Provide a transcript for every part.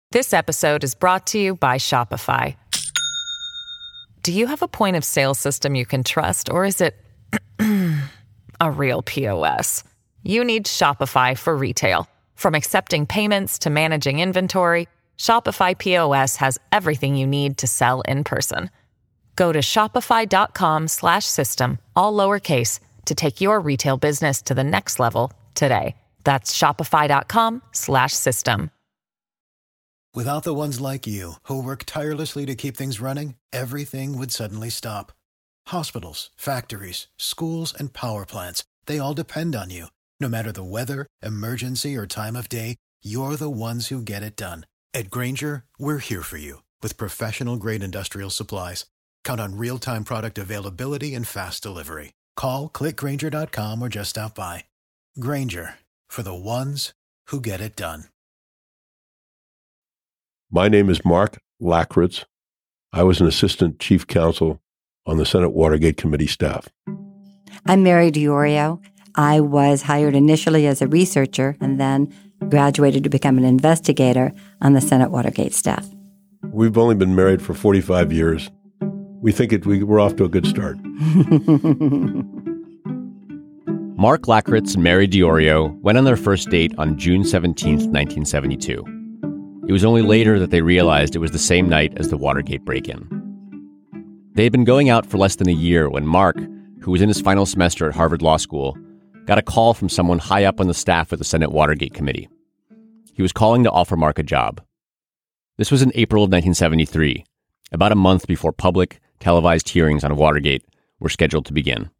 This episode is brought to you by Shopify. Do you have a point of sale system you can trust, or is it a real POS? You need Shopify for retail. From accepting payments to managing inventory, Shopify POS has everything you need to sell in person. Go to shopify.com/system, all lowercase, to take your retail business to the next level today. That's shopify.com/system. Without the ones like you, who work tirelessly to keep things running, everything would suddenly stop. Hospitals, factories, schools, and power plants, they all depend on you. No matter the weather, emergency, or time of day, you're the ones who get it done. At Grainger, we're here for you with professional-grade industrial supplies. Count on real-time product availability and fast delivery. Call, click Grainger.com, or just stop by. Grainger, for the ones who get it done. My name is Mark Lakritz. I was an assistant chief counsel on the Senate Watergate Committee staff. I'm Mary DiOrio. I was hired initially as a researcher and then graduated to become an investigator on the Senate Watergate staff. We've only been married for 45 years. We think we're off to a good start. Mark Lakritz and Mary DiOrio went on their first date on June 17th, 1972. It was only later that they realized it was the same night as the Watergate break-in. They had been going out for less than a year when Mark, who was in his final semester at Harvard Law School, got a call from someone high up on the staff of the Senate Watergate Committee. He was calling to offer Mark a job. This was in April of 1973, about a month before public, televised hearings on Watergate were scheduled to begin.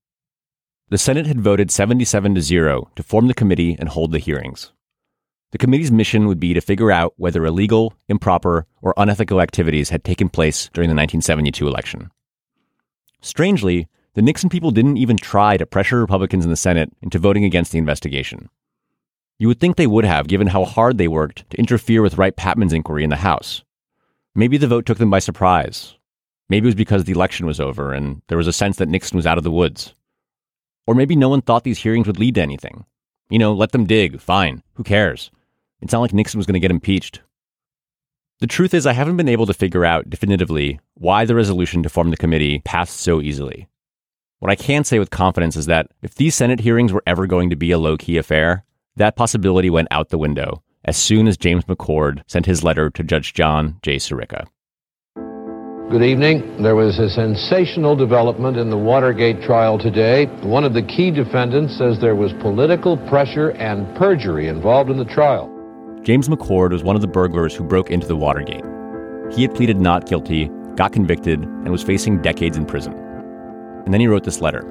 The Senate had voted 77-0 to form the committee and hold the hearings. The committee's mission would be to figure out whether illegal, improper, or unethical activities had taken place during the 1972 election. Strangely, the Nixon people didn't even try to pressure Republicans in the Senate into voting against the investigation. You would think they would have, given how hard they worked to interfere with Wright-Patman's inquiry in the House. Maybe the vote took them by surprise. Maybe it was because the election was over and there was a sense that Nixon was out of the woods. Or maybe no one thought these hearings would lead to anything. Let them dig, fine, who cares? It's not like Nixon was going to get impeached. The truth is, I haven't been able to figure out definitively why the resolution to form the committee passed so easily. What I can say with confidence is that if these Senate hearings were ever going to be a low-key affair, that possibility went out the window as soon as James McCord sent his letter to Judge John J. Sirica. Good evening. There was a sensational development in the Watergate trial today. One of the key defendants says there was political pressure and perjury involved in the trial. James McCord was one of the burglars who broke into the Watergate. He had pleaded not guilty, got convicted, and was facing decades in prison. And then he wrote this letter.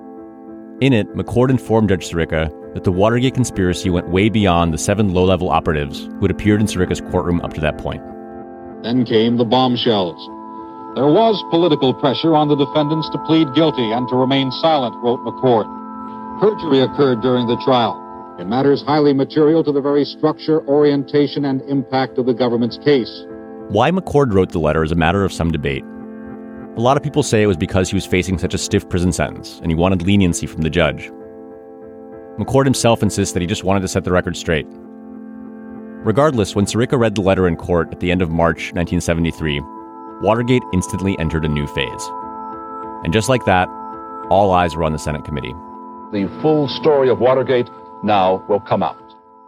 In it, McCord informed Judge Sirica that the Watergate conspiracy went way beyond the 7 low-level operatives who had appeared in Sirica's courtroom up to that point. Then came the bombshells. There was political pressure on the defendants to plead guilty and to remain silent, wrote McCord. Perjury occurred during the trial in matters highly material to the very structure, orientation, and impact of the government's case. Why McCord wrote the letter is a matter of some debate. A lot of people say it was because he was facing such a stiff prison sentence and he wanted leniency from the judge. McCord himself insists that he just wanted to set the record straight. Regardless, when Sirica read the letter in court at the end of March 1973, Watergate instantly entered a new phase. And just like that, all eyes were on the Senate committee. The full story of Watergate now will come out.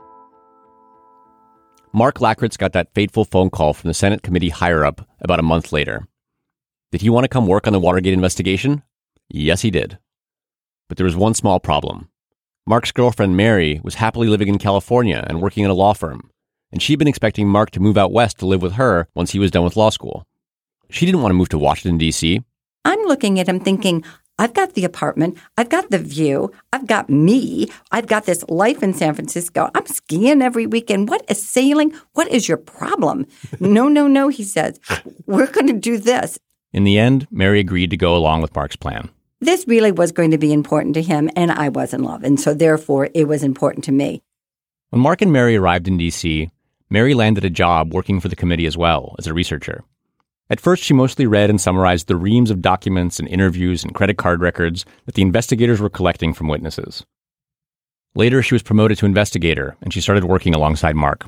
Mark Lakritz got that fateful phone call from the Senate committee higher-up about a month later. Did he want to come work on the Watergate investigation? Yes, he did. But there was one small problem. Mark's girlfriend, Mary, was happily living in California and working at a law firm, and she'd been expecting Mark to move out west to live with her once he was done with law school. She didn't want to move to Washington, D.C. I'm looking at him thinking, I've got the apartment, I've got the view, I've got me, I've got this life in San Francisco. I'm skiing every weekend. What is sailing? What is your problem? No, he says. We're going to do this. In the end, Mary agreed to go along with Mark's plan. This really was going to be important to him, and I was in love, and so therefore it was important to me. When Mark and Mary arrived in D.C., Mary landed a job working for the committee as well as a researcher. At first, she mostly read and summarized the reams of documents and interviews and credit card records that the investigators were collecting from witnesses. Later, she was promoted to investigator, and she started working alongside Mark.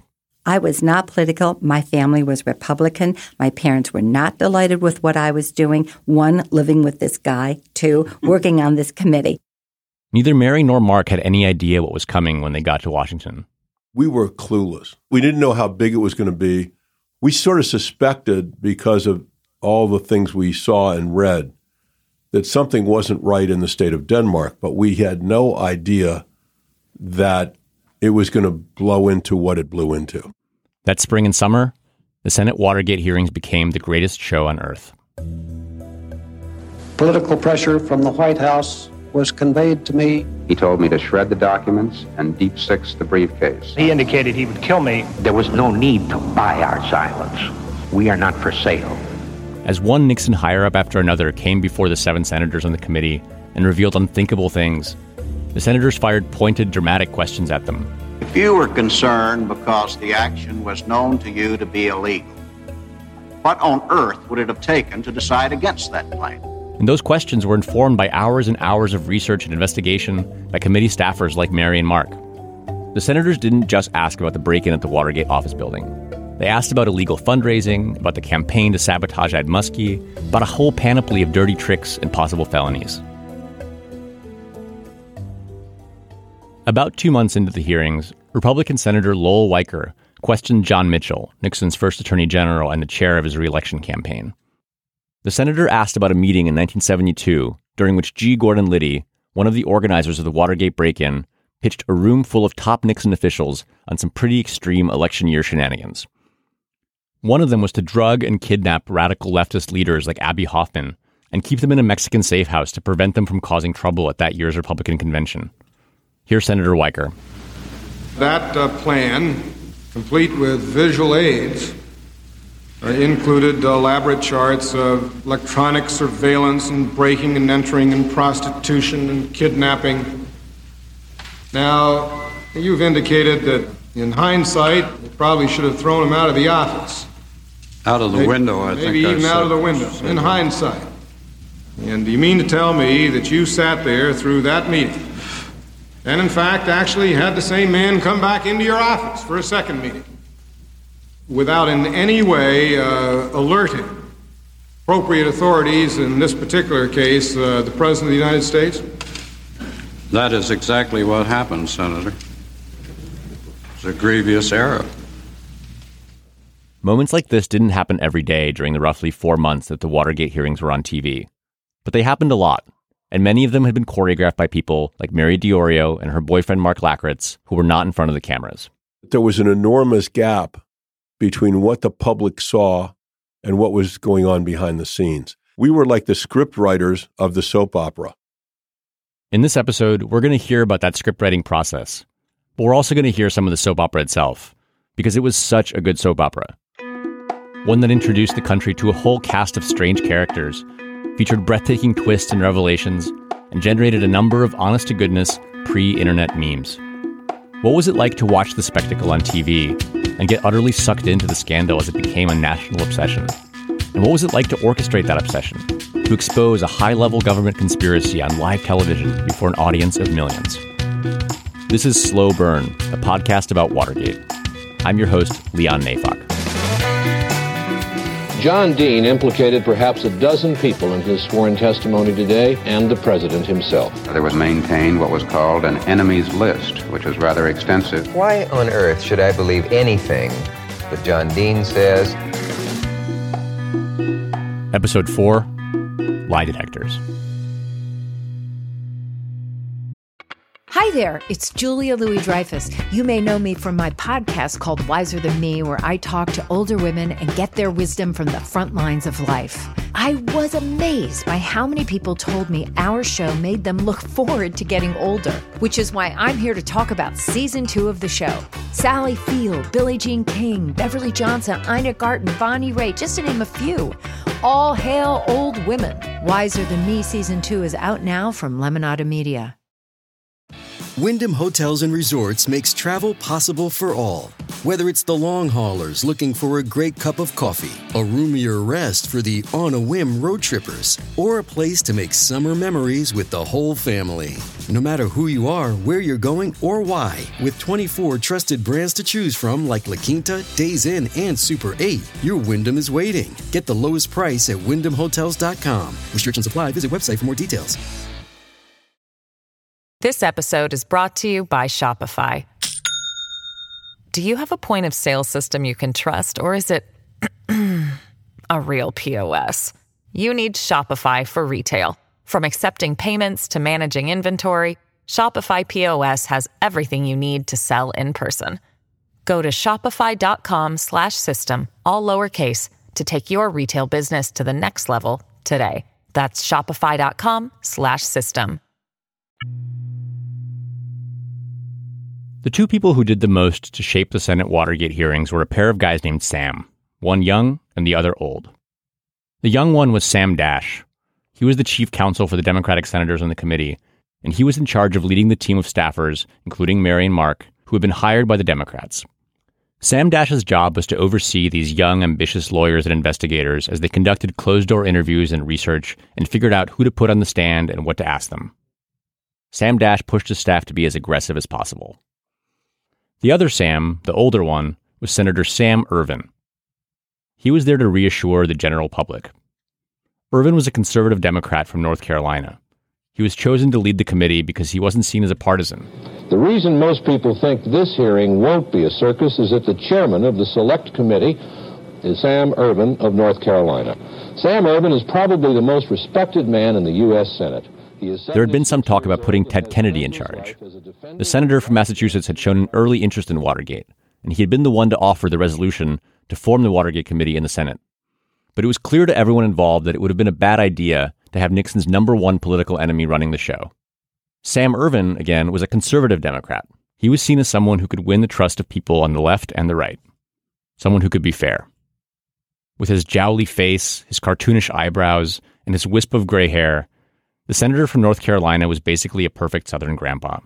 I was not political. My family was Republican. My parents were not delighted with what I was doing. 1, living with this guy. 2, working on this committee. Neither Mary nor Mark had any idea what was coming when they got to Washington. We were clueless. We didn't know how big it was going to be. We sort of suspected, because of all the things we saw and read, that something wasn't right in the state of Denmark, but we had no idea that it was going to blow into what it blew into. That spring and summer, the Senate Watergate hearings became the greatest show on earth. Political pressure from the White House was conveyed to me. He told me to shred the documents and deep six the briefcase. He indicated he would kill me. There was no need to buy our silence. We are not for sale. As one Nixon higher-up after another came before the 7 senators on the committee and revealed unthinkable things, the senators fired pointed, dramatic questions at them. If you were concerned because the action was known to you to be illegal, what on earth would it have taken to decide against that claim? And those questions were informed by hours and hours of research and investigation by committee staffers like Mary and Mark. The senators didn't just ask about the break-in at the Watergate office building. They asked about illegal fundraising, about the campaign to sabotage Ed Muskie, about a whole panoply of dirty tricks and possible felonies. About 2 months into the hearings, Republican Senator Lowell Weicker questioned John Mitchell, Nixon's first attorney general and the chair of his re-election campaign. The senator asked about a meeting in 1972 during which G. Gordon Liddy, one of the organizers of the Watergate break-in, pitched a room full of top Nixon officials on some pretty extreme election year shenanigans. One of them was to drug and kidnap radical leftist leaders like Abby Hoffman and keep them in a Mexican safe house to prevent them from causing trouble at that year's Republican convention. Here's Senator Weicker. That plan, complete with visual aids, included elaborate charts of electronic surveillance and breaking and entering and prostitution and kidnapping. Now, you've indicated that in hindsight, you probably should have thrown him out of the office. Out of the window, I think. Maybe even out of the window, in hindsight. And do you mean to tell me that you sat there through that meeting and, in fact, actually had the same man come back into your office for a second meeting without in any way alerting appropriate authorities, in this particular case, the President of the United States? That is exactly what happened, Senator. It's a grievous error. Moments like this didn't happen every day during the roughly 4 months that the Watergate hearings were on TV. But they happened a lot, and many of them had been choreographed by people like Mary DiOrio and her boyfriend Mark Lackritz, who were not in front of the cameras. There was an enormous gap between what the public saw and what was going on behind the scenes. We were like the script writers of the soap opera. In this episode, we're going to hear about that script writing process, but we're also going to hear some of the soap opera itself, because it was such a good soap opera. One that introduced the country to a whole cast of strange characters, featured breathtaking twists and revelations, and generated a number of honest-to-goodness pre-internet memes. What was it like to watch the spectacle on TV and get utterly sucked into the scandal as it became a national obsession? And what was it like to orchestrate that obsession, to expose a high-level government conspiracy on live television before an audience of millions? This is Slow Burn, a podcast about Watergate. I'm your host, Leon Neyfakh. John Dean implicated perhaps a dozen people in his sworn testimony today, and the president himself. There was maintained what was called an enemies list, which was rather extensive. Why on earth should I believe anything that John Dean says? Episode 4, Lie Detectors. Hi there, it's Julia Louis-Dreyfus. You may know me from my podcast called Wiser Than Me, where I talk to older women and get their wisdom from the front lines of life. I was amazed by how many people told me our show made them look forward to getting older, which is why I'm here to talk about Season 2 of the show. Sally Field, Billie Jean King, Beverly Johnson, Ina Garten, Bonnie Raitt, just to name a few. All hail old women. Wiser Than Me Season 2 is out now from Lemonada Media. Wyndham Hotels & Resorts makes travel possible for all. Whether it's the long haulers looking for a great cup of coffee, a roomier rest for the on-a-whim road trippers, or a place to make summer memories with the whole family. No matter who you are, where you're going, or why, with 24 trusted brands to choose from like La Quinta, Days Inn, and Super 8, your Wyndham is waiting. Get the lowest price at WyndhamHotels.com. Restrictions apply. Visit website for more details. This episode is brought to you by Shopify. Do you have a point of sale system you can trust, or is it a real POS? You need Shopify for retail. From accepting payments to managing inventory, Shopify POS has everything you need to sell in person. Go to shopify.com/system, all lowercase, to take your retail business to the next level today. That's shopify.com/system. The two people who did the most to shape the Senate Watergate hearings were a pair of guys named Sam, one young and the other old. The young one was Sam Dash. He was the chief counsel for the Democratic senators on the committee, and he was in charge of leading the team of staffers, including Mary and Mark, who had been hired by the Democrats. Sam Dash's job was to oversee these young, ambitious lawyers and investigators as they conducted closed-door interviews and research and figured out who to put on the stand and what to ask them. Sam Dash pushed his staff to be as aggressive as possible. The other Sam, the older one, was Senator Sam Ervin. He was there to reassure the general public. Ervin was a conservative Democrat from North Carolina. He was chosen to lead the committee because he wasn't seen as a partisan. The reason most people think this hearing won't be a circus is that the chairman of the select committee is Sam Ervin of North Carolina. Sam Ervin is probably the most respected man in the U.S. Senate. There had been some talk about putting Ted Kennedy in charge. The senator from Massachusetts had shown an early interest in Watergate, and he had been the one to offer the resolution to form the Watergate Committee in the Senate. But it was clear to everyone involved that it would have been a bad idea to have Nixon's number one political enemy running the show. Sam Ervin, again, was a conservative Democrat. He was seen as someone who could win the trust of people on the left and the right. Someone who could be fair. With his jowly face, his cartoonish eyebrows, and his wisp of gray hair, the senator from North Carolina was basically a perfect Southern grandpa.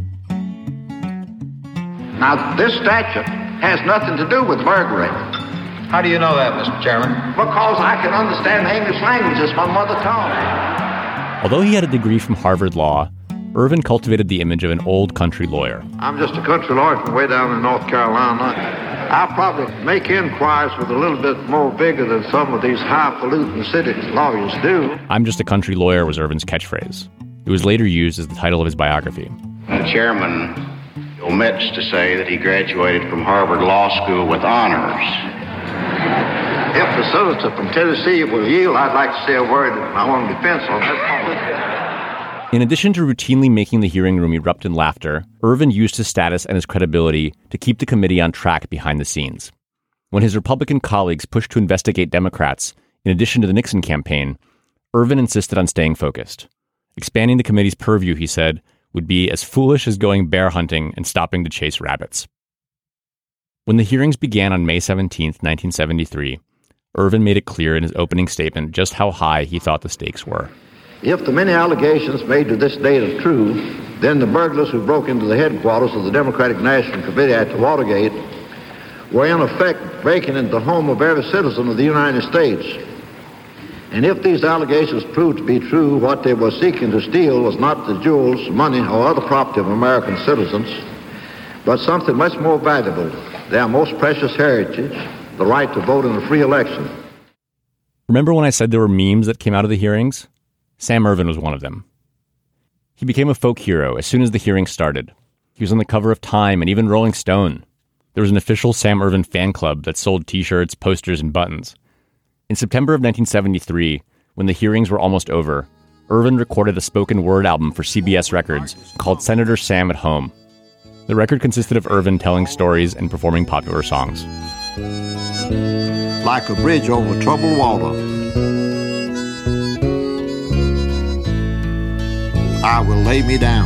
Now, this statute has nothing to do with burglary. How do you know that, Mr. Chairman? Because I can understand English language. It's my mother tongue. Although he had a degree from Harvard Law, Ervin cultivated the image of an old country lawyer. I'm just a country lawyer from way down in North Carolina. I'll probably make inquiries with a little bit more vigor than some of these highfalutin city lawyers do. I'm just a country lawyer was Ervin's catchphrase. It was later used as the title of his biography. The chairman omits to say that he graduated from Harvard Law School with honors. If the senator from Tennessee will yield, I'd like to say a word in my own defense on that. In addition to routinely making the hearing room erupt in laughter, Ervin used his status and his credibility to keep the committee on track behind the scenes. When his Republican colleagues pushed to investigate Democrats, in addition to the Nixon campaign, Ervin insisted on staying focused. Expanding the committee's purview, he said, would be as foolish as going bear hunting and stopping to chase rabbits. When the hearings began on May 17, 1973, Ervin made it clear in his opening statement just how high he thought the stakes were. If the many allegations made to this date are true, then the burglars who broke into the headquarters of the Democratic National Committee at Watergate were in effect breaking into the home of every citizen of the United States. And if these allegations proved to be true, what they were seeking to steal was not the jewels, money, or other property of American citizens, but something much more valuable, their most precious heritage, the right to vote in a free election. Remember when I said there were memes that came out of the hearings? Sam Ervin was one of them. He became a folk hero as soon as the hearing started. He was on the cover of Time and even Rolling Stone. There was an official Sam Ervin fan club that sold T-shirts, posters, and buttons. In September of 1973, when the hearings were almost over, Ervin recorded a spoken word album for CBS Records called Senator Sam at Home. The record consisted of Ervin telling stories and performing popular songs. Like a bridge over troubled water, I will lay me down.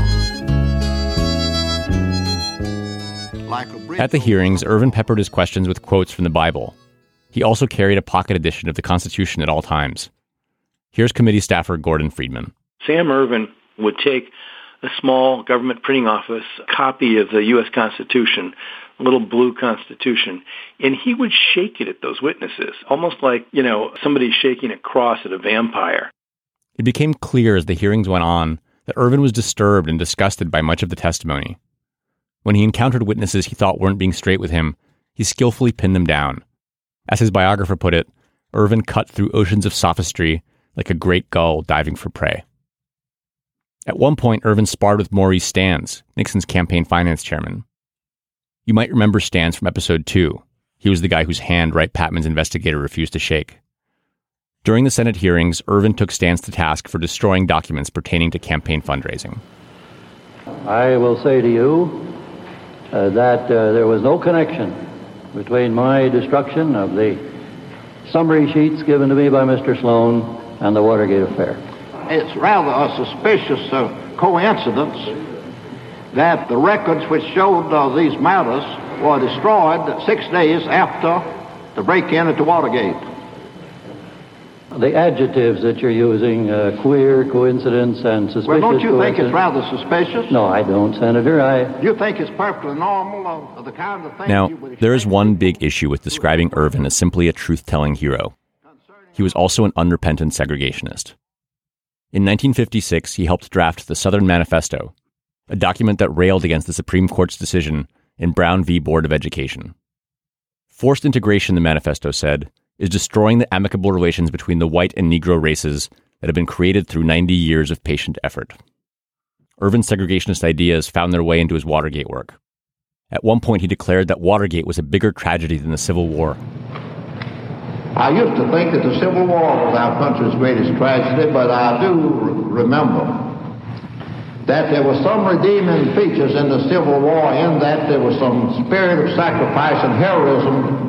At the hearings, Ervin peppered his questions with quotes from the Bible. He also carried a pocket edition of the Constitution at all times. Here's committee staffer Gordon Friedman. Sam Ervin would take a small government printing office copy of the U.S. Constitution, little blue Constitution, and he would shake it at those witnesses, almost like, somebody shaking a cross at a vampire. It became clear as the hearings went on that Ervin was disturbed and disgusted by much of the testimony. When he encountered witnesses he thought weren't being straight with him, he skillfully pinned them down. As his biographer put it, Ervin cut through oceans of sophistry like a great gull diving for prey. At one point, Ervin sparred with Maurice Stans, Nixon's campaign finance chairman. You might remember Stans from episode 2. He was the guy whose hand Wright Patman's investigator refused to shake. During the Senate hearings, Ervin took Stans to task for destroying documents pertaining to campaign fundraising. I will say to you that there was no connection between my destruction of the summary sheets given to me by Mr. Sloan and the Watergate affair. It's rather a suspicious coincidence that the records which showed these matters were destroyed 6 days after the break-in at the Watergate. The adjectives that you're using, queer, coincidence, and suspicious... Well, don't you think it's rather suspicious? No, I don't, Senator. You think it's perfectly normal of the kind of thing... Now, there is one big issue with describing Ervin as simply a truth-telling hero. He was also an unrepentant segregationist. In 1956, he helped draft the Southern Manifesto, a document that railed against the Supreme Court's decision in Brown v. Board of Education. Forced integration, the manifesto said, is destroying the amicable relations between the white and Negro races that have been created through 90 years of patient effort. Ervin's segregationist ideas found their way into his Watergate work. At one point, he declared that Watergate was a bigger tragedy than the Civil War. I used to think that the Civil War was our country's greatest tragedy, but I do remember that there were some redeeming features in the Civil War, in that there was some spirit of sacrifice and heroism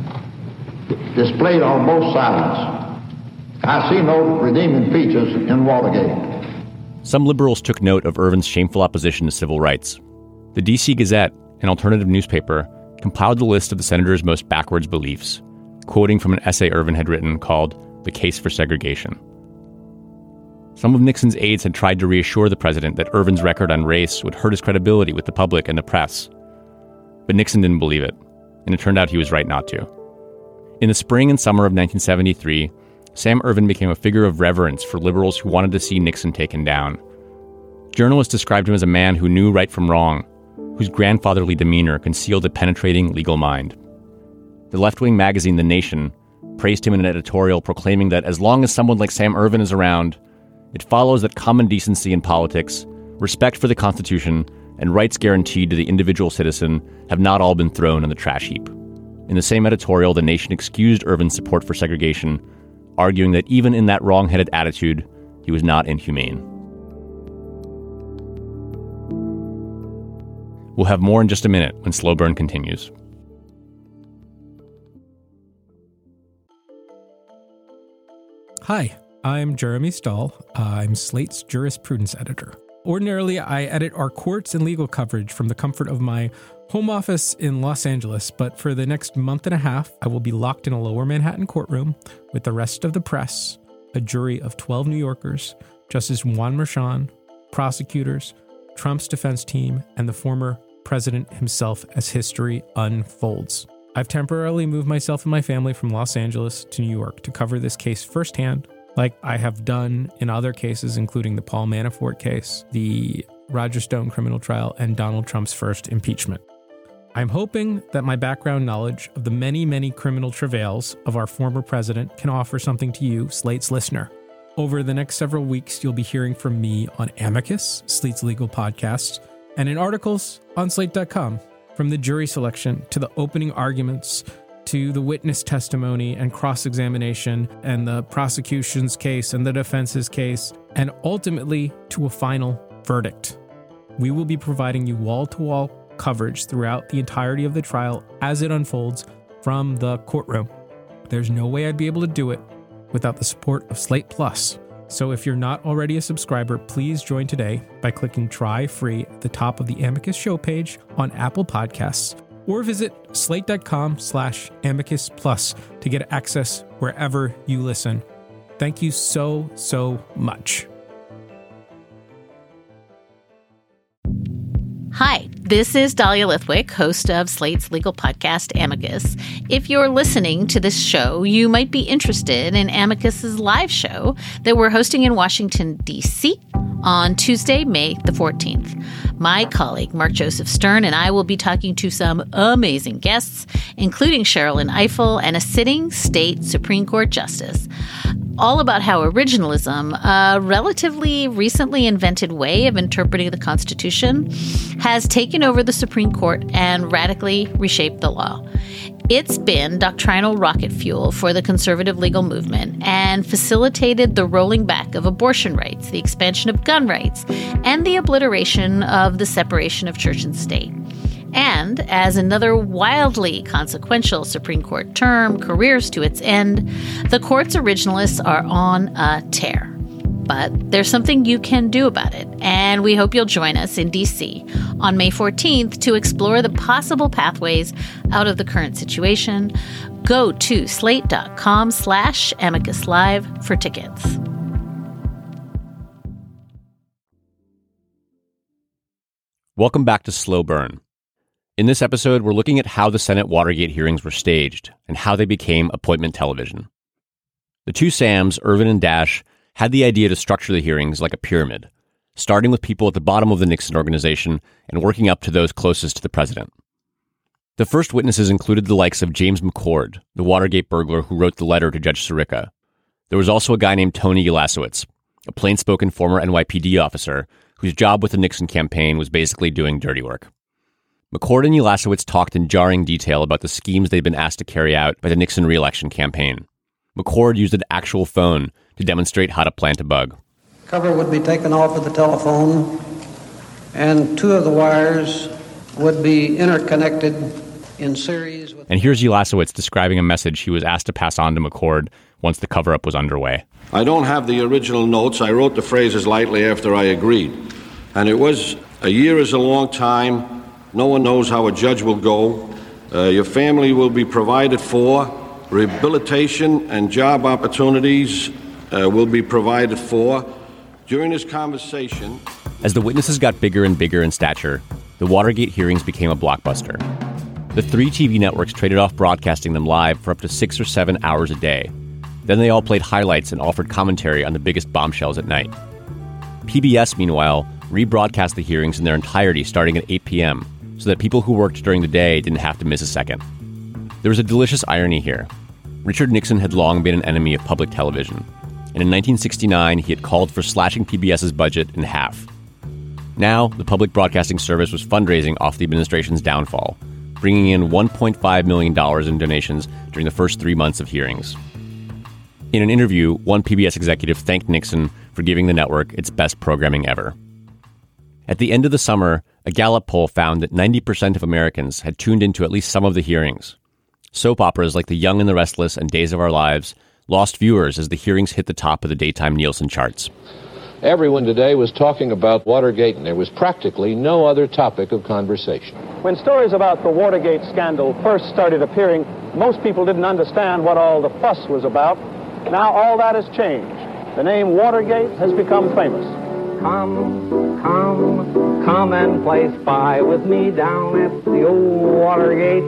displayed on both sides. I see no redeeming features in Watergate. Some liberals took note of Ervin's shameful opposition to civil rights. The D.C. Gazette, an alternative newspaper, compiled the list of the senator's most backwards beliefs, quoting from an essay Ervin had written called The Case for Segregation. Some of Nixon's aides had tried to reassure the president that Ervin's record on race would hurt his credibility with the public and the press. But Nixon didn't believe it, and it turned out he was right not to. In the spring and summer of 1973, Sam Ervin became a figure of reverence for liberals who wanted to see Nixon taken down. Journalists described him as a man who knew right from wrong, whose grandfatherly demeanor concealed a penetrating legal mind. The left-wing magazine The Nation praised him in an editorial proclaiming that as long as someone like Sam Ervin is around, it follows that common decency in politics, respect for the Constitution, and rights guaranteed to the individual citizen have not all been thrown in the trash heap. In the same editorial, The Nation excused Ervin's support for segregation, arguing that even in that wrong-headed attitude, he was not inhumane. We'll have more in just a minute when Slow Burn continues. Hi, I'm Jeremy Stahl. I'm Slate's jurisprudence editor. Ordinarily, I edit our courts and legal coverage from the comfort of my home office in Los Angeles, but for the next month and a half, I will be locked in a lower Manhattan courtroom with the rest of the press, a jury of 12 New Yorkers, Justice Juan Merchan, prosecutors, Trump's defense team, and the former president himself as history unfolds. I've temporarily moved myself and my family from Los Angeles to New York to cover this case firsthand, like I have done in other cases, including the Paul Manafort case, the Roger Stone criminal trial, and Donald Trump's first impeachment. I'm hoping that my background knowledge of the many, many criminal travails of our former president can offer something to you, Slate's listener. Over the next several weeks, you'll be hearing from me on Amicus, Slate's legal podcast, and in articles on Slate.com. From the jury selection to the opening arguments to the witness testimony and cross-examination and the prosecution's case and the defense's case, and ultimately to a final verdict. We will be providing you wall-to-wall coverage throughout the entirety of the trial as it unfolds from the courtroom. There's no way I'd be able to do it without the support of Slate Plus. So if you're not already a subscriber, please join today by clicking Try Free at the top of the Amicus show page on Apple Podcasts, or visit slate.com/Amicus Plus to get access wherever you listen. Thank you so much. Hi, This is Dahlia Lithwick, host of Slate's legal podcast, Amicus. If you're listening to this show, you might be interested in Amicus's live show that we're hosting in Washington, D.C. on Tuesday, May the 14th. My colleague, Mark Joseph Stern, and I will be talking to some amazing guests, including Sherrilyn Ifill and a sitting state Supreme Court justice, all about how originalism, a relatively recently invented way of interpreting the Constitution, has taken over the Supreme Court and radically reshaped the law. It's been doctrinal rocket fuel for the conservative legal movement and facilitated the rolling back of abortion rights, the expansion of gun rights, and the obliteration of the separation of church and state. And as another wildly consequential Supreme Court term careers to its end, the court's originalists are on a tear. But there's something you can do about it, and we hope you'll join us in D.C. on May 14th to explore the possible pathways out of the current situation. Go to slate.com/Amicus Live for tickets. Welcome back to Slow Burn. In this episode, we're looking at how the Senate Watergate hearings were staged and how they became appointment television. The two Sams, Ervin and Dash, had the idea to structure the hearings like a pyramid, starting with people at the bottom of the Nixon organization and working up to those closest to the president. The first witnesses included the likes of James McCord, the Watergate burglar who wrote the letter to Judge Sirica. There was also a guy named Tony Ulasewicz, a plain-spoken former NYPD officer whose job with the Nixon campaign was basically doing dirty work. McCord and Ulasewicz talked in jarring detail about the schemes they'd been asked to carry out by the Nixon re-election campaign. McCord used an actual phone to demonstrate how to plant a bug. Cover would be taken off of the telephone, and two of the wires would be interconnected in series. And here's Ulasewicz describing a message he was asked to pass on to McCord once the cover-up was underway. I don't have the original notes. I wrote the phrases lightly after I agreed. And it was, a year is a long time. No one knows how a judge will go. Your family will be provided for. Rehabilitation and job opportunities will be provided for. During this conversation... As the witnesses got bigger and bigger in stature, the Watergate hearings became a blockbuster. The three TV networks traded off broadcasting them live for up to 6 or 7 hours a day. Then they all played highlights and offered commentary on the biggest bombshells at night. PBS, meanwhile, rebroadcast the hearings in their entirety starting at 8 p.m., so that people who worked during the day didn't have to miss a second. There was a delicious irony here. Richard Nixon had long been an enemy of public television, and in 1969 he had called for slashing PBS's budget in half. Now, the public broadcasting service was fundraising off the administration's downfall, bringing in $1.5 million in donations during the first 3 months of hearings. In an interview, one PBS executive thanked Nixon for giving the network its best programming ever. At the end of the summer, a Gallup poll found that 90% of Americans had tuned into at least some of the hearings. Soap operas like The Young and the Restless and Days of Our Lives lost viewers as the hearings hit the top of the daytime Nielsen charts. Everyone today was talking about Watergate, and there was practically no other topic of conversation. When stories about the Watergate scandal first started appearing, most people didn't understand what all the fuss was about. Now all that has changed. The name Watergate has become famous. Come and play spy with me down at the old Watergate.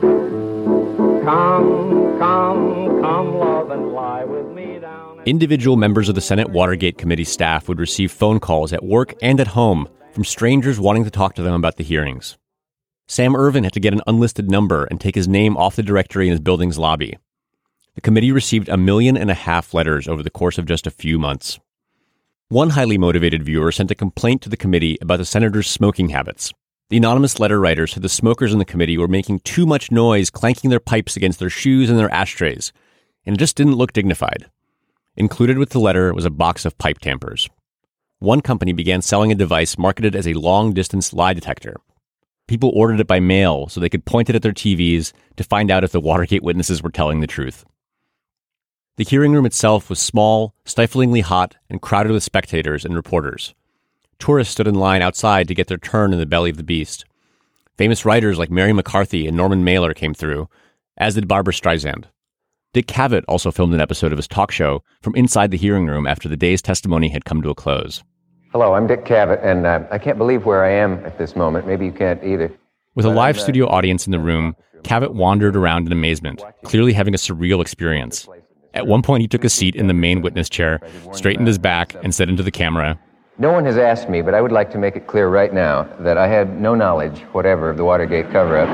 Come, love and lie with me down at... Individual members of the Senate Watergate Committee staff would receive phone calls at work and at home from strangers wanting to talk to them about the hearings. Sam Ervin had to get an unlisted number and take his name off the directory in his building's lobby. The committee received 1.5 million letters over the course of just a few months. One highly motivated viewer sent a complaint to the committee about the senator's smoking habits. The anonymous letter writer said the smokers in the committee were making too much noise clanking their pipes against their shoes and their ashtrays, and it just didn't look dignified. Included with the letter was a box of pipe tampers. One company began selling a device marketed as a long-distance lie detector. People ordered it by mail so they could point it at their TVs to find out if the Watergate witnesses were telling the truth. The hearing room itself was small, stiflingly hot, and crowded with spectators and reporters. Tourists stood in line outside to get their turn in the belly of the beast. Famous writers like Mary McCarthy and Norman Mailer came through, as did Barbra Streisand. Dick Cavett also filmed an episode of his talk show from inside the hearing room after the day's testimony had come to a close. Hello, I'm Dick Cavett, and I can't believe where I am at this moment. Maybe you can't either. With a live studio audience in the room, Cavett wandered around in amazement, clearly having a surreal experience. At one point, he took a seat in the main witness chair, straightened his back, and said into the camera, "No one has asked me, but I would like to make it clear right now that I had no knowledge whatever of the Watergate cover-up.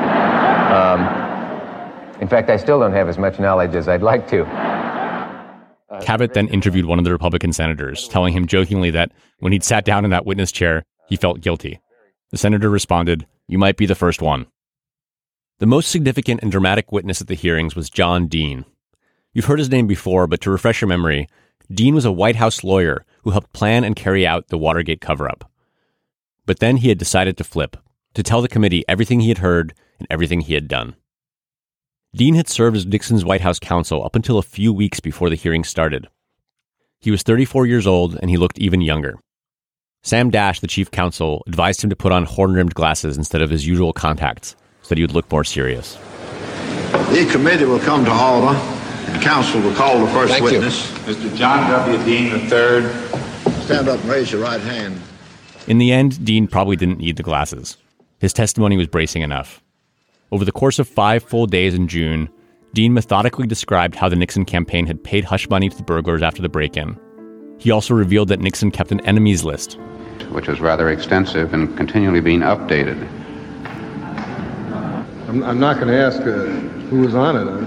In fact, I still don't have as much knowledge as I'd like to." Cavett then interviewed one of the Republican senators, telling him jokingly that when he'd sat down in that witness chair, he felt guilty. The senator responded, "You might be the first one." The most significant and dramatic witness at the hearings was John Dean. You've heard his name before, but to refresh your memory, Dean was a White House lawyer who helped plan and carry out the Watergate cover-up. But then he had decided to flip, to tell the committee everything he had heard and everything he had done. Dean had served as Nixon's White House counsel up until a few weeks before the hearing started. He was 34 years old, and he looked even younger. Sam Dash, the chief counsel, advised him to put on horn-rimmed glasses instead of his usual contacts, so that he would look more serious. The committee will come to order, and counsel will call the first witness. Mr. John W. Dean III. Stand up and raise your right hand. In the end, Dean probably didn't need the glasses. His testimony was bracing enough. Over the course of 5 full days in June, Dean methodically described how the Nixon campaign had paid hush money to the burglars after the break-in. He also revealed that Nixon kept an enemies list, which was rather extensive and continually being updated. I'm not going to ask who was on it.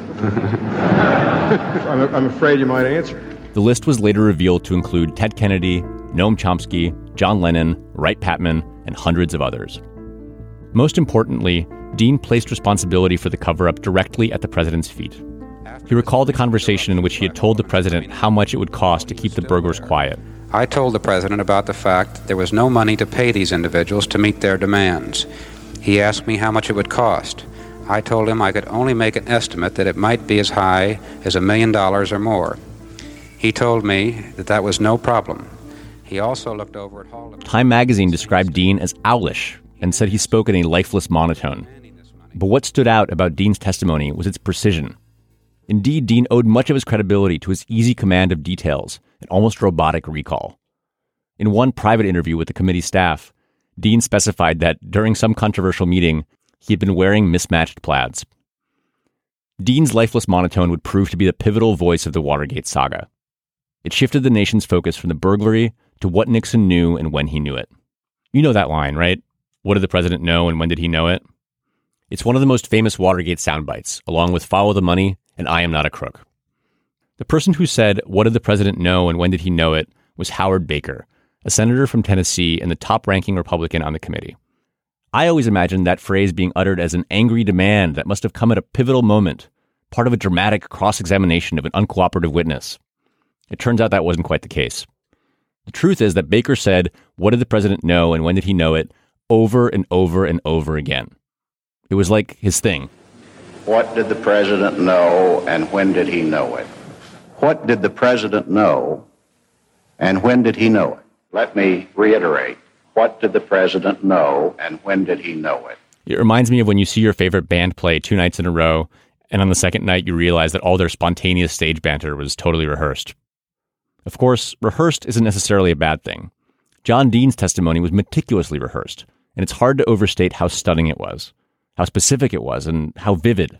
I'm afraid you might answer. The list was later revealed to include Ted Kennedy, Noam Chomsky, John Lennon, Wright Patman, and hundreds of others. Most importantly, Dean placed responsibility for the cover-up directly at the president's feet. He recalled the conversation in which he had told the president how much it would cost to keep the burglars quiet. I told the president about the fact that there was no money to pay these individuals to meet their demands. He asked me how much it would cost. I told him I could only make an estimate that it might be as high as $1 million or more. He told me that that was no problem. He also looked over at Hall. Time magazine described Dean as owlish and said he spoke in a lifeless monotone. But what stood out about Dean's testimony was its precision. Indeed, Dean owed much of his credibility to his easy command of details and almost robotic recall. In one private interview with the committee staff, Dean specified that during some controversial meeting, he had been wearing mismatched plaids. Dean's lifeless monotone would prove to be the pivotal voice of the Watergate saga. It shifted the nation's focus from the burglary to what Nixon knew and when he knew it. You know that line, right? What did the president know and when did he know it? It's one of the most famous Watergate soundbites, along with Follow the Money and I Am Not a Crook. The person who said, "What did the president know and when did he know it?" was Howard Baker, a senator from Tennessee and the top-ranking Republican on the committee. I always imagined that phrase being uttered as an angry demand that must have come at a pivotal moment, part of a dramatic cross-examination of an uncooperative witness. It turns out that wasn't quite the case. The truth is that Baker said, "What did the president know and when did he know it?" over and over and over again. It was like his thing. What did the president know and when did he know it? What did the president know and when did he know it? Let me reiterate. What did the president know and when did he know it? It reminds me of when you see your favorite band play 2 nights in a row, and on the second night you realize that all their spontaneous stage banter was totally rehearsed. Of course, rehearsed isn't necessarily a bad thing. John Dean's testimony was meticulously rehearsed, and it's hard to overstate how stunning it was, how specific it was, and how vivid.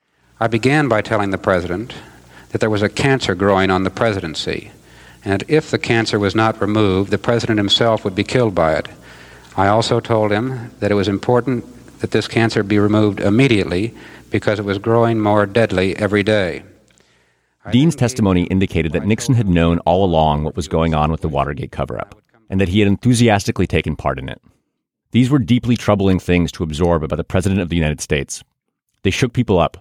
I began by telling the president that there was a cancer growing on the presidency, and if the cancer was not removed, the president himself would be killed by it. I also told him that it was important that this cancer be removed immediately because it was growing more deadly every day. Dean's testimony indicated that Nixon had known all along what was going on with the Watergate cover-up, and that he had enthusiastically taken part in it. These were deeply troubling things to absorb about the President of the United States. They shook people up.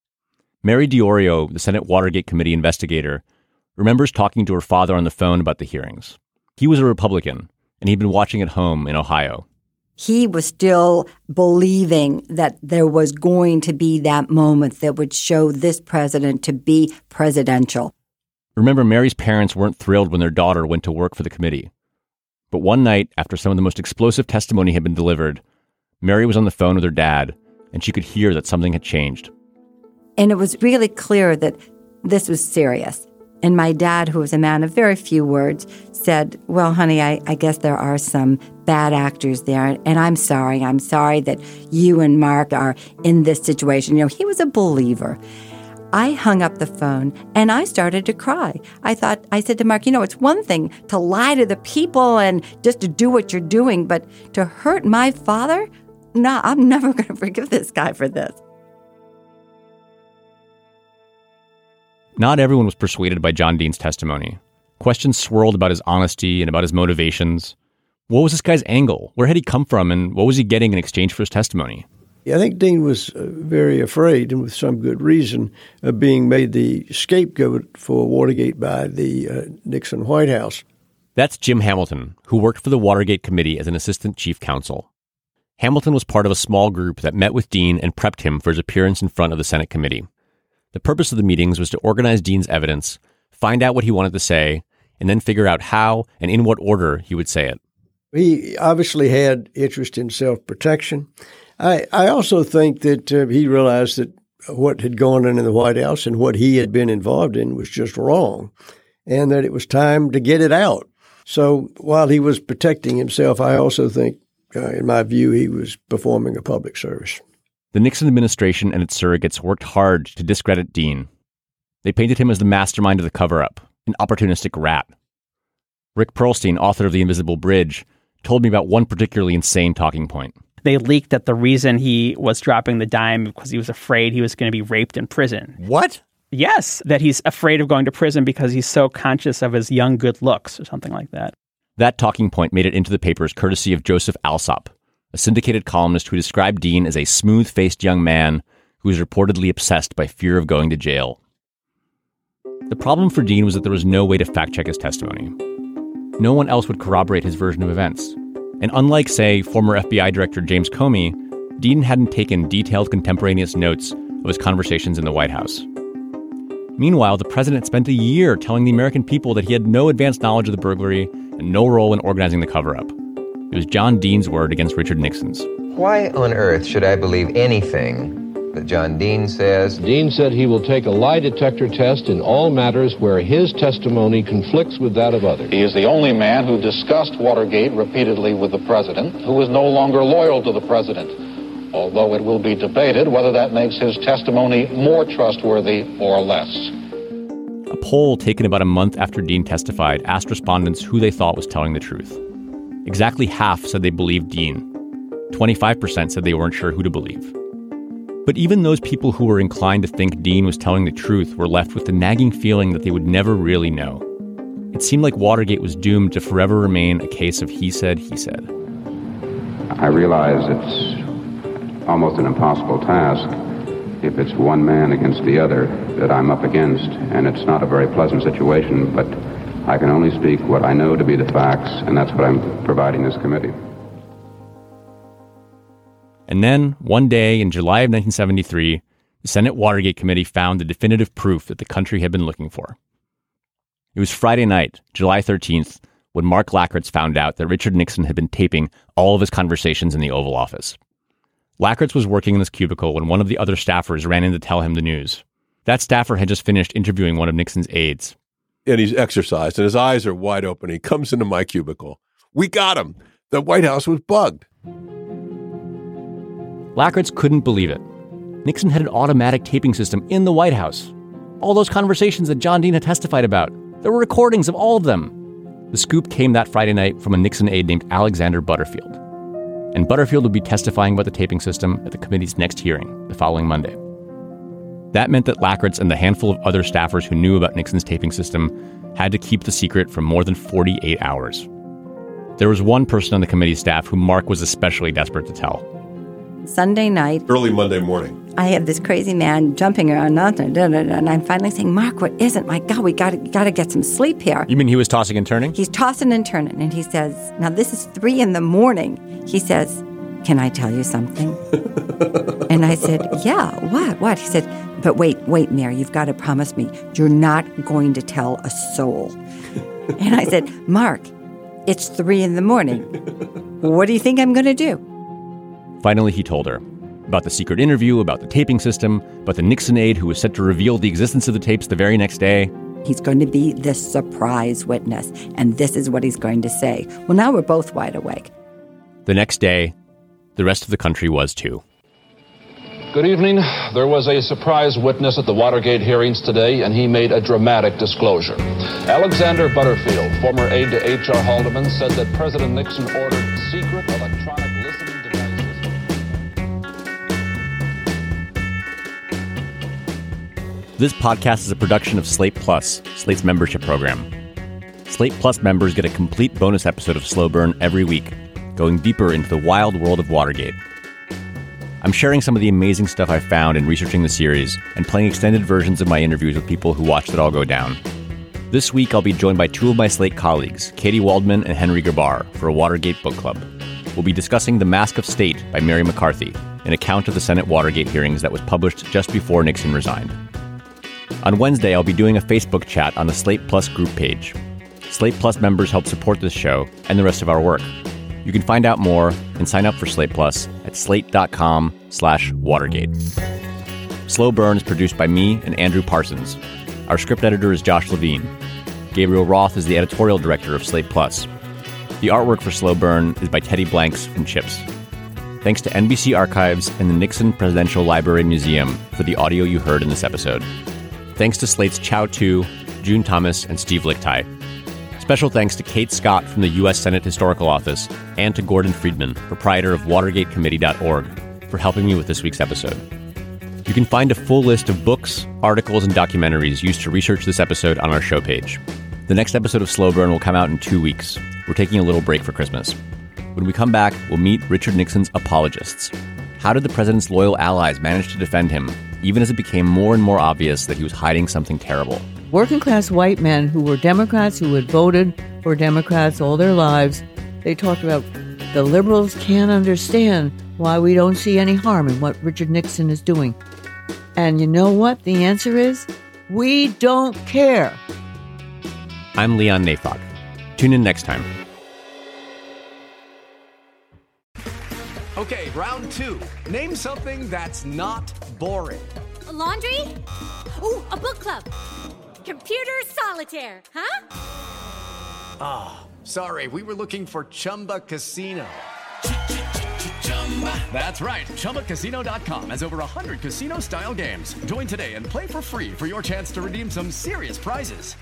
Mary DiOrio, the Senate Watergate Committee investigator, remembers talking to her father on the phone about the hearings. He was a Republican, and he'd been watching at home in Ohio. He was still believing that there was going to be that moment that would show this president to be presidential. Remember, Mary's parents weren't thrilled when their daughter went to work for the committee. But one night, after some of the most explosive testimony had been delivered, Mary was on the phone with her dad, and she could hear that something had changed. And it was really clear that this was serious. And my dad, who was a man of very few words, said, well, honey, I guess there are some bad actors there, and I'm sorry. I'm sorry that you and Mark are in this situation. You know, he was a believer. I hung up the phone, and I started to cry. I said to Mark, you know, it's one thing to lie to the people and just to do what you're doing, but to hurt my father? No, I'm never going to forgive this guy for this. Not everyone was persuaded by John Dean's testimony. Questions swirled about his honesty and about his motivations. What was this guy's angle? Where had he come from, and what was he getting in exchange for his testimony? I think Dean was very afraid, and with some good reason, of being made the scapegoat for Watergate by the Nixon White House. That's Jim Hamilton, who worked for the Watergate Committee as an assistant chief counsel. Hamilton was part of a small group that met with Dean and prepped him for his appearance in front of the Senate committee. The purpose of the meetings was to organize Dean's evidence, find out what he wanted to say, and then figure out how and in what order he would say it. He obviously had interest in self-protection. I also think that he realized that what had gone on in the White House and what he had been involved in was just wrong, and that it was time to get it out. So while he was protecting himself, I also think, in my view, he was performing a public service. The Nixon administration and its surrogates worked hard to discredit Dean. They painted him as the mastermind of the cover-up, an opportunistic rat. Rick Perlstein, author of The Invisible Bridge, told me about one particularly insane talking point. They leaked that the reason he was dropping the dime because he was afraid he was going to be raped in prison. What? Yes, that he's afraid of going to prison because he's so conscious of his young good looks or something like that. That talking point made it into the papers courtesy of Joseph Alsop, a syndicated columnist who described Dean as a smooth-faced young man who was reportedly obsessed by fear of going to jail. The problem for Dean was that there was no way to fact-check his testimony. No one else would corroborate his version of events. And unlike, say, former FBI Director James Comey, Dean hadn't taken detailed contemporaneous notes of his conversations in the White House. Meanwhile, the president spent a year telling the American people that he had no advanced knowledge of the burglary and no role in organizing the cover-up. It was John Dean's word against Richard Nixon's. Why on earth should I believe anything that John Dean says? Dean said he will take a lie detector test in all matters where his testimony conflicts with that of others. He is the only man who discussed Watergate repeatedly with the president, who is no longer loyal to the president, although it will be debated whether that makes his testimony more trustworthy or less. A poll taken about a month after Dean testified asked respondents who they thought was telling the truth. Exactly half said they believed Dean. 25% said they weren't sure who to believe. But even those people who were inclined to think Dean was telling the truth were left with the nagging feeling that they would never really know. It seemed like Watergate was doomed to forever remain a case of he said, he said. I realize it's almost an impossible task if it's one man against the other that I'm up against, and it's not a very pleasant situation, but I can only speak what I know to be the facts, and that's what I'm providing this committee. And then, one day in July of 1973, the Senate Watergate Committee found the definitive proof that the country had been looking for. It was Friday night, July 13th, when Mark Lackritz found out that Richard Nixon had been taping all of his conversations in the Oval Office. Lackritz was working in his cubicle when one of the other staffers ran in to tell him the news. That staffer had just finished interviewing one of Nixon's aides. And he's exercised, and his eyes are wide open. He comes into my cubicle. We got him. The White House was bugged. Lackritz couldn't believe it. Nixon had an automatic taping system in the White House. All those conversations that John Dean had testified about. There were recordings of all of them. The scoop came that Friday night from a Nixon aide named Alexander Butterfield. And Butterfield would be testifying about the taping system at the committee's next hearing, the following Monday. That meant that Lackritz and the handful of other staffers who knew about Nixon's taping system had to keep the secret for more than 48 hours. There was one person on the committee staff who Mark was especially desperate to tell. Sunday night. Early Monday morning. I have this crazy man jumping around, and I'm finally saying, Mark, what is it? My God, we got to get some sleep here. You mean he was tossing and turning? He's tossing and turning, and he says, now this is 3 a.m. He says, can I tell you something? And I said, yeah, what? He said, but wait, Mary, you've got to promise me you're not going to tell a soul. And I said, Mark, it's 3 a.m. What do you think I'm going to do? Finally, he told her about the secret interview, about the taping system, about the Nixon aide who was set to reveal the existence of the tapes the very next day. He's going to be this surprise witness, and this is what he's going to say. Well, now we're both wide awake. The next day, the rest of the country was too. Good evening. There was a surprise witness at the Watergate hearings today, and he made a dramatic disclosure. Alexander Butterfield, former aide to H.R. Haldeman, said that President Nixon ordered secret electronic listening devices. This podcast is a production of Slate Plus, Slate's membership program. Slate Plus members get a complete bonus episode of Slow Burn every week, going deeper into the wild world of Watergate. I'm sharing some of the amazing stuff I found in researching the series and playing extended versions of my interviews with people who watched it all go down. This week, I'll be joined by two of my Slate colleagues, Katie Waldman and Henry Gerbar, for a Watergate book club. We'll be discussing The Mask of State by Mary McCarthy, an account of the Senate Watergate hearings that was published just before Nixon resigned. On Wednesday, I'll be doing a Facebook chat on the Slate Plus group page. Slate Plus members help support this show and the rest of our work. You can find out more and sign up for Slate Plus at slate.com/Watergate. Slow Burn is produced by me and Andrew Parsons. Our script editor is Josh Levine. Gabriel Roth is the editorial director of Slate Plus. The artwork for Slow Burn is by Teddy Blanks from Chips. Thanks to NBC Archives and the Nixon Presidential Library Museum for the audio you heard in this episode. Thanks to Slate's Chow Tu, June Thomas, and Steve Lichtai. Special thanks to Kate Scott from the U.S. Senate Historical Office and to Gordon Friedman, proprietor of WatergateCommittee.org, for helping me with this week's episode. You can find a full list of books, articles, and documentaries used to research this episode on our show page. The next episode of Slow Burn will come out in 2 weeks. We're taking a little break for Christmas. When we come back, we'll meet Richard Nixon's apologists. How did the president's loyal allies manage to defend him, even as it became more and more obvious that he was hiding something terrible? Working-class white men who were Democrats, who had voted for Democrats all their lives, they talked about the liberals can't understand why we don't see any harm in what Richard Nixon is doing. And you know what the answer is? We don't care. I'm Leon Neyfakh. Tune in next time. Okay, round two. Name something that's not boring. A laundry? Ooh, a book club. Computer solitaire, huh? Ah, sorry, we were looking for Chumba Casino. That's right, ChumbaCasino.com has over 100 casino-style games. Join today and play for free for your chance to redeem some serious prizes.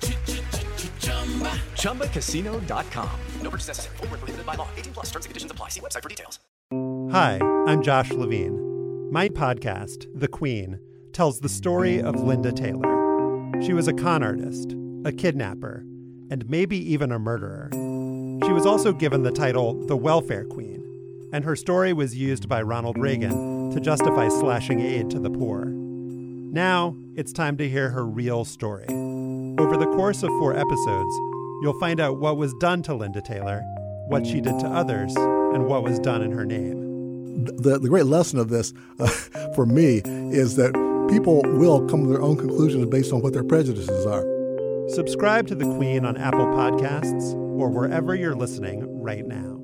ChumbaCasino.com. No purchase necessary. Void where prohibited by law. 18+. Terms and conditions apply. See website for details. Hi, I'm Josh Levine. My podcast, The Queen, tells the story of Linda Taylor. She was a con artist, a kidnapper, and maybe even a murderer. She was also given the title the Welfare Queen, and her story was used by Ronald Reagan to justify slashing aid to the poor. Now, it's time to hear her real story. Over the course of 4 episodes, you'll find out what was done to Linda Taylor, what she did to others, and what was done in her name. The great lesson of this, for me, is that people will come to their own conclusions based on what their prejudices are. Subscribe to The Queen on Apple Podcasts or wherever you're listening right now.